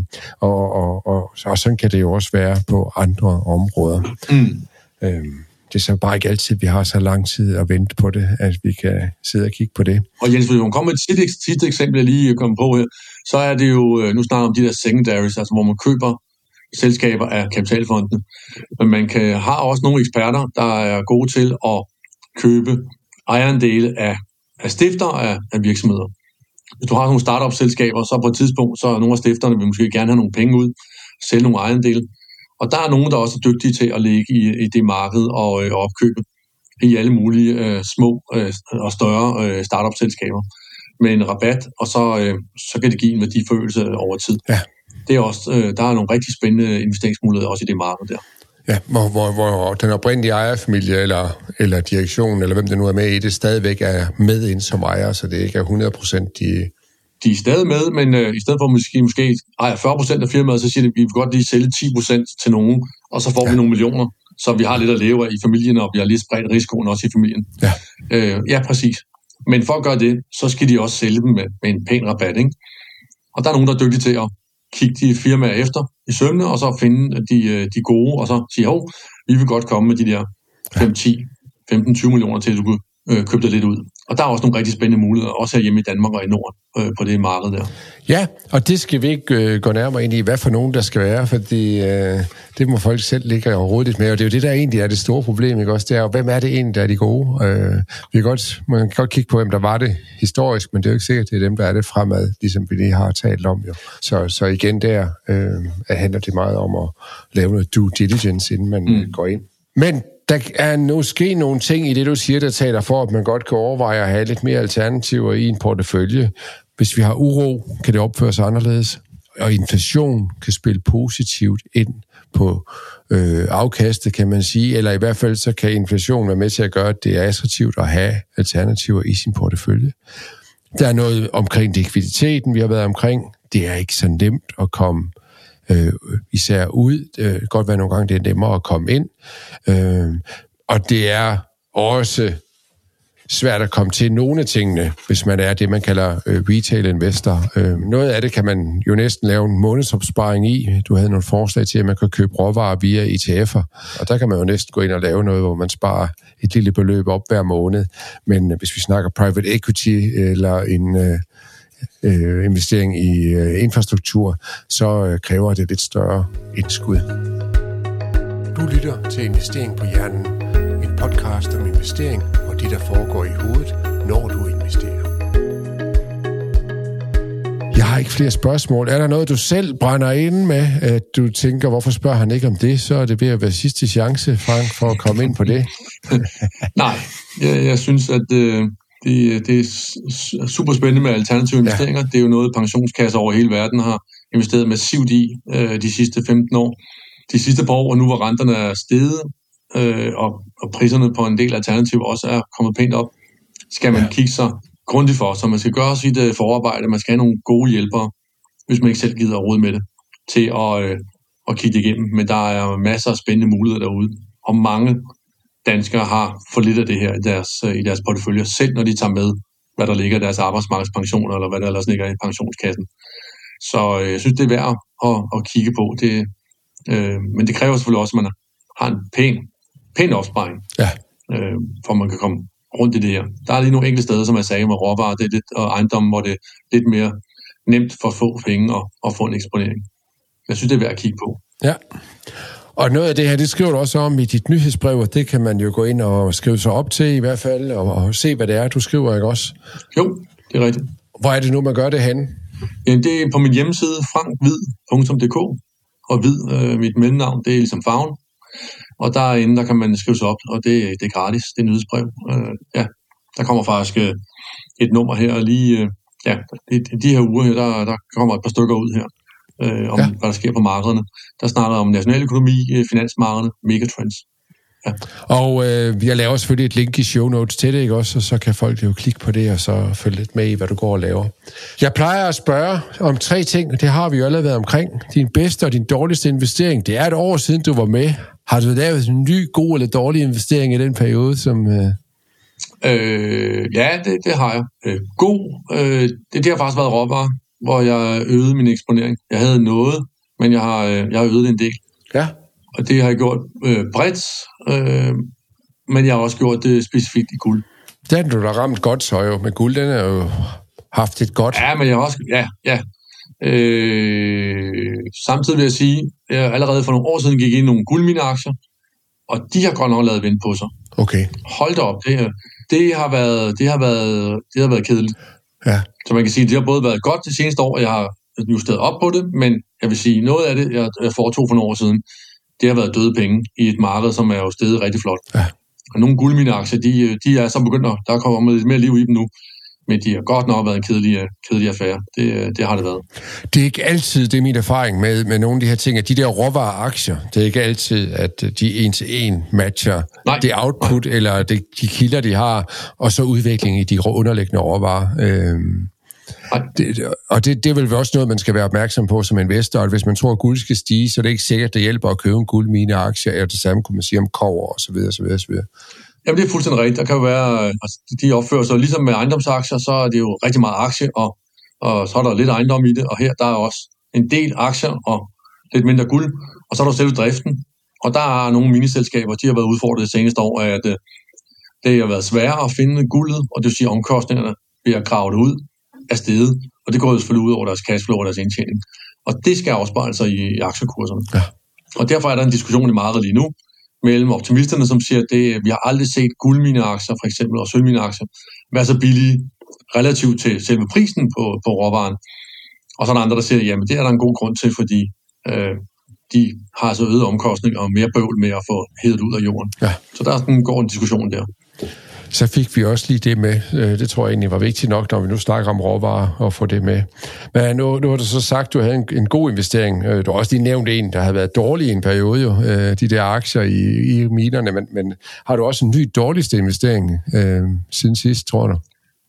og sådan kan det jo også være på andre områder. Det er så bare ikke altid, at vi har så lang tid at vente på det, at vi kan sidde og kigge på det. Og Jens, hvis man kommer med et sidste eksempel, jeg lige kom på her, så er det jo, nu snakker om de der secondaries, altså hvor man køber selskaber af kapitalfondene. Men man har også nogle eksperter, der er gode til at købe ejerandele af stifter af virksomheder. Hvis du har nogle startup-selskaber, så på et tidspunkt, så er nogle af stifterne vil måske gerne have nogle penge ud, sælge nogle ejerdele. Og der er nogen, der også er dygtige til at ligge i det marked og opkøbe i alle mulige små og større startup-selskaber med en rabat, og så kan det give en værdiforøgelse over tid. Ja. Det er også, der er nogle rigtig spændende investeringsmuligheder også i det marked der. Ja, hvor den oprindelige ejerfamilie eller direktion, eller hvem det nu er med i det, stadigvæk er med ind som ejer, så det ikke er 100% de er stadig med, men i stedet for at måske ejer 40% af firmaet, så siger de, at vi vil godt lige sælge 10% til nogen, og så får vi nogle millioner. så vi har lidt at leve af i familien, og vi har lidt spredt risikoen også i familien. Ja. Ja, præcis. Men for at gøre det, så skal de også sælge dem med en pæn rabat, ikke? Og der er nogen, der er dygtige til at kigge de firmaer efter i sømne, og så finde de gode, og så sige, vi vil godt komme med de der 5, 10, 15, 20 millioner til, at du kunne købe det lidt ud. Og der er også nogle rigtig spændende muligheder, også herhjemme i Danmark og i Norden, på det marked der. Ja, og det skal vi ikke gå nærmere ind i, hvad for nogen der skal være, fordi det må folk selv ligge og rode lidt med, og det er jo det, der egentlig er det store problem, ikke også? Det er jo, hvem er det egentlig, der er de gode? Man kan godt kigge på, hvem der var det historisk, men det er jo ikke sikkert, det er dem, der er det fremad, ligesom vi lige har talt om jo. Så igen der handler det meget om at lave noget due diligence, inden man går ind. Men der er måske nogle ting i det, du siger, der taler for, at man godt kan overveje at have lidt mere alternativer i en portefølje. Hvis vi har uro, kan det opføre sig anderledes. Og inflation kan spille positivt ind på afkastet, kan man sige. Eller i hvert fald, så kan inflation være med til at gøre, at det er attraktivt at have alternativer i sin portefølje. Der er noget omkring likviditeten, vi har været omkring. Det er ikke så nemt at komme især ud. Godt være nogle gange, det er nemmere at komme ind. Og det er også svært at komme til nogle af tingene, hvis man er det, man kalder retail investor. Noget af det kan man jo næsten lave en månedsopsparing i. Du havde nogle forslag til, at man kan købe råvarer via ETF'er, og der kan man jo næsten gå ind og lave noget, hvor man sparer et lille beløb op hver måned. Men hvis vi snakker private equity eller en investering i infrastruktur, så kræver det lidt større indskud. Du lytter til Investering på Hjernen, en podcast om investering og det, der foregår i hovedet, når du investerer. Jeg har ikke flere spørgsmål. Er der noget, du selv brænder inde med, at du tænker, hvorfor spørger han ikke om det? Så er det ved at være sidste chance, Frank, for at komme ind på det. Nej, jeg synes, at det er super spændende med alternative investeringer. Ja. Det er jo noget, pensionskasser over hele verden har investeret massivt i de sidste 15 år. De sidste par år, og nu hvor renterne er steget, og priserne på en del alternativer også er kommet pænt op, skal man kigge sig grundigt for. Så man skal gøre sit forarbejde, man skal have nogle gode hjælpere, hvis man ikke selv gider at rode med det, til at kigge det igennem. Men der er masser af spændende muligheder derude, og mange danskere har for lidt af det her i deres porteføljer, selv når de tager med, hvad der ligger i deres arbejdsmarkedspensioner, eller hvad der ellers ligger i pensionskassen. Så jeg synes, det er værd at kigge på. Men det kræver selvfølgelig også, at man har en pæn opsparing, for man kan komme rundt i det her. Der er lige nogle enkelte steder, som jeg sagde, med råvarer og ejendommen, hvor det er lidt mere nemt for at få penge og få en eksponering. Jeg synes, det er værd at kigge på. Ja. Og noget af det her, det skriver du også om i dit nyhedsbrev, og det kan man jo gå ind og skrive sig op til i hvert fald, og se, hvad det er, du skriver, ikke også? Jo, det er rigtigt. Hvor er det nu, man gør det henne? Det er på min hjemmeside, frankhvid.dk, og hvid, mit mellemnavn, det er ligesom farven. Og derinde, der kan man skrive sig op, og det er gratis, det er nyhedsbrev. Der kommer faktisk et nummer her, og lige de her uger her, der kommer et par stykker ud her. Hvad der sker på markederne. Der snakker om nationaløkonomi, finansmarkederne, megatrends. Ja. Og jeg laver selvfølgelig et link i show notes til det, ikke også? Og så kan folk jo klikke på det, og så følge lidt med i, hvad du går og laver. Jeg plejer at spørge om 3 ting, og det har vi jo allerede været omkring. Din bedste og din dårligste investering. Det er et år siden, du var med. Har du lavet en ny, god eller dårlig investering i den periode, som... Ja, det har jeg. Det har faktisk været råvarer, hvor jeg øgede min eksponering. Jeg havde noget, men jeg har øget en del. Ja. Og det har jeg gjort bredt, men jeg har også gjort det specifikt i guld. Den du da ramt godt så jo, men guld, den har jo haft et godt. Ja, men jeg har også, samtidig vil jeg sige, at jeg allerede for nogle år siden gik ind i nogle guldmineaktier, og de har godt nok lavet vind på sig. Okay. Hold da op, det har været kedeligt. Ja. Så man kan sige, at det har både været godt det seneste år, og jeg har justeret op på det, men jeg vil sige, noget af det, jeg foretog for nogle år siden, det har været døde penge i et marked, som er jo steget rigtig flot. Ja. Og nogle guldmineaktier, de er så begyndt der er kommet lidt mere liv i dem nu, men de har godt nok været en kedelig affære. Det har det været. Det er ikke altid, det er min erfaring med nogle af de her ting, at de der råvareaktier, det er ikke altid, at de en til en matcher det output, eller de kilder, de har, og så udviklingen i de underliggende råvarer. Det er vel også noget, man skal være opmærksom på som investor, at hvis man tror, at guld skal stige, så er det ikke sikkert, at det hjælper at købe en guldmineaktie, eller det samme kunne man sige om kobber og så videre, så videre, så videre. Jamen, det er fuldstændig rigtigt. Der kan jo være, altså, de opfører sig ligesom med ejendomsaktier, så er det jo rigtig meget aktie, og så er der lidt ejendom i det, og her der er også en del aktier og lidt mindre guld, og så er der selve driften. Og der er nogle miniselskaber, de har været udfordret det seneste år af, at det har været sværere at finde guldet, og det vil sige, at omkostningerne ved at grave det ud er steget, og det går jo selvfølgelig ud over deres cashflow og deres indtjening. Og det skal afspejle sig i aktiekurserne. Ja. Og derfor er der en diskussion i markedet lige nu, mellem optimisterne, som siger, at vi har aldrig set guldmineaktier, for eksempel, og sølvmineaktier, være så billige relativt til selve prisen på råvaren. Og så er der andre, der siger, jamen det er der en god grund til, fordi de har altså øget omkostninger og mere bøvl med at få hævet ud af jorden. Ja. Så der går en diskussion der. Så fik vi også lige det med. Det tror jeg egentlig var vigtigt nok, når vi nu snakker om råvarer, at få det med. Men nu har du så sagt, at du havde en god investering. Du har også lige nævnt en, der havde været dårlig i en periode, jo, de der aktier i minerne. Men har du også en ny dårligste investering siden sidst, tror du?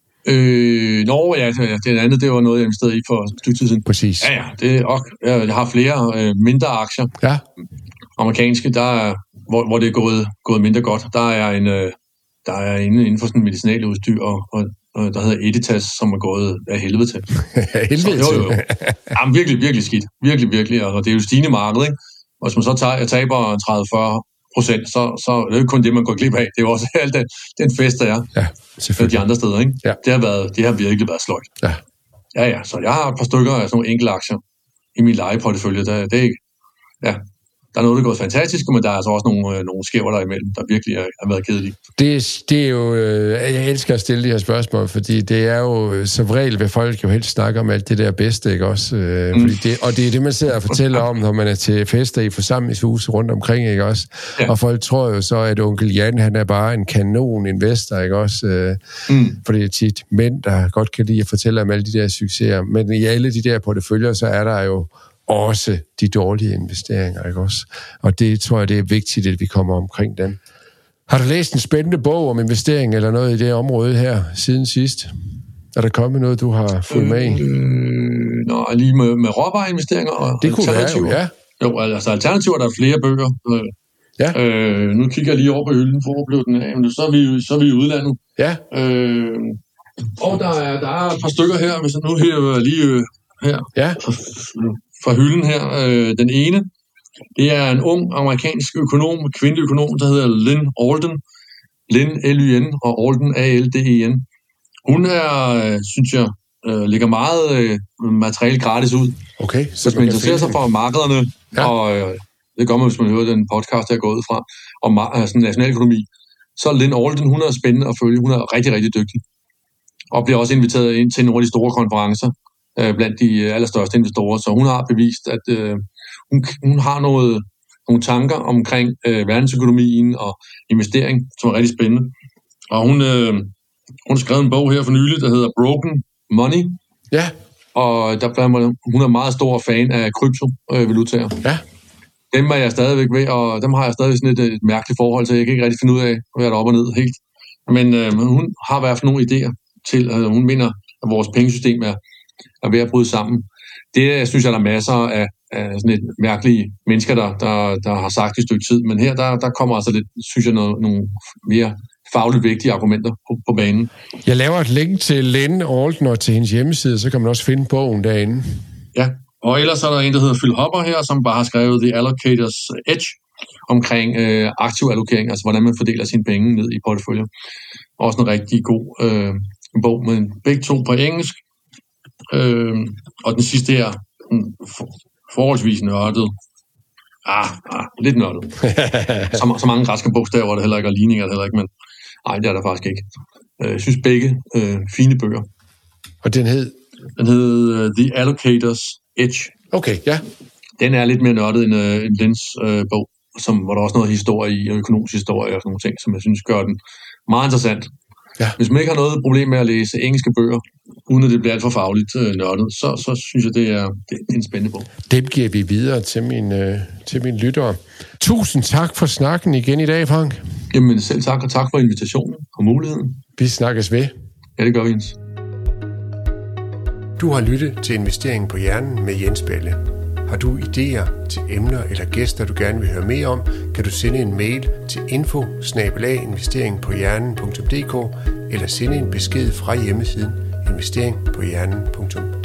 Det andet, det var noget, jeg investerede i for et stykke tid siden. Præcis. Jeg har flere mindre aktier. Ja. Amerikanske, hvor det er gået mindre godt. Der er inden for sådan medicinaludstyr, og der hedder Editas, som er gået af helvede til. Helvede til? Jamen, virkelig, virkelig skidt. Virkelig, virkelig. Og det er jo stigende marked, ikke? Og hvis man så taber 30-40%, så er det jo ikke kun det, man går glip af. Det er jo også alt den fest, der er. Ja, selvfølgelig. De andre steder, ikke? Ja. Det har virkelig været sløjt. Ja. Ja, så jeg har et par stykker af sådan nogle enkelte aktier i min lejeportefølje. Det er ikke... Ja. Der er noget, der er gået fantastisk, men der er altså også nogle skæver der imellem, der virkelig har været kedelige. Det er jo... Jeg elsker at stille de her spørgsmål, fordi det er jo som regel, vil folk jo helst snakke om alt det der bedste, ikke også? Og det er det, man sidder og fortæller om, når man er til fester i forsamlingshuse rundt omkring, ikke også? Ja. Og folk tror jo så, at onkel Jan, han er bare en kanon-investor, ikke også? For det er tit mænd, der godt kan lide at fortælle om alle de der succeser. Men i alle de der porteføljer, så er der jo også de dårlige investeringer, ikke også? Og det tror jeg, det er vigtigt, at vi kommer omkring dem. Har du læst en spændende bog om investering eller noget i det område her siden sidst? Er der kommet noget, du har fulgt med i? Lige med råvareinvesteringer og det kunne alternativer. Være, ja. Jo, altså alternativer, der er flere bøger. Ja. Nu kigger jeg lige over på hylden, hvor blev den af, men så er vi i udlandet. Ja. Og der er et par stykker her, hvis jeg nu her lige her. Ja. Fra hylden her. Den ene, det er en ung amerikansk økonom, kvindelig økonom, der hedder Lynn Alden. Lynn, L-Y-N, og Alden, A-L-D-E-N. Hun er, synes jeg, lægger meget materiale gratis ud. Okay. Så hvis man interesserer sig for markederne, ja. Og det gør man, hvis man hører den podcast, der er gået ud fra, om sådan nationaløkonomi, så Lynn Alden, hun er spændende at følge. Hun er rigtig, rigtig dygtig. Og bliver også inviteret ind til nogle af de store konferencer blandt de allerstørste investorer. Så hun har bevist, at hun har nogle tanker omkring verdensøkonomien og investering, som er rigtig spændende. Og hun har skrevet en bog her for nylig, der hedder Broken Money. Ja. Og hun er meget stor fan af kryptovalutaer. Ja. Dem er jeg stadigvæk ved, og dem har jeg stadig sådan et mærkeligt forhold til. Jeg kan ikke rigtig finde ud af, hvad der er op og ned helt. Men hun har i hvert fald nogle idéer til, hun mener, at vores pengesystem er ved at bryde sammen. Det synes jeg, der er masser af sådan et mærkelige mennesker, der har sagt i et stykke tid. Men her, der kommer altså lidt, synes jeg, nogle mere fagligt vigtige argumenter på banen. Jeg laver et link til Lynn Alden og til hendes hjemmeside, så kan man også finde bogen derinde. Ja, og ellers er der en, der hedder Phil Hopper her, som bare har skrevet The Allocator's Edge omkring aktiv allokering, altså hvordan man fordeler sine penge ned i porteføljer. Også en rigtig god bog, men begge to på engelsk. Og den sidste her, forholdsvis nørdet. Lidt nørdet. Så mange græske bogstaver er det heller ikke, og ligninger er det heller ikke, men nej, det er der faktisk ikke. Jeg synes begge fine bøger. Og den hed? Den hed The Allocator's Edge. Okay, ja. Den er lidt mere nørdet end Lynns bog, hvor der også noget historie i, og økonomisk historie og sådan nogle ting, som jeg synes gør den meget interessant. Ja. Hvis man ikke har noget problem med at læse engelske bøger, uden at det bliver alt for fagligt nørdet, så synes jeg, det er en spændende bog. Dem giver vi videre til mine lyttere. Tusind tak for snakken igen i dag, Frank. Jamen selv tak, og tak for invitationen og muligheden. Vi snakkes ved. Ja, det gør vi, Jens. Du har lyttet til Investering på Hjernen med Jens Balle. Har du idéer til emner eller gæster, du gerne vil høre mere om, kan du sende en mail til info@investeringpohjernen.dk eller sende en besked fra hjemmesiden investeringpohjernen.dk.